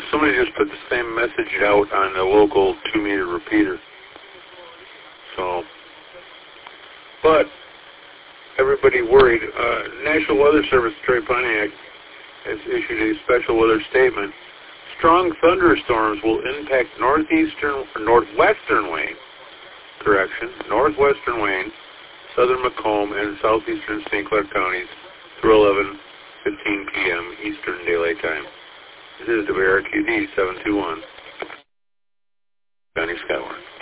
somebody just put the same message out on the local 2-meter repeater. So, but everybody worried. National Weather Service, Trey Pontiac, has issued a special weather statement. Strong thunderstorms will impact northwestern Wayne, southern Macomb, and southeastern St. Clair counties through 11:15 p.m. Eastern Daylight Time. This is WRQD 721, Johnny Skywarn.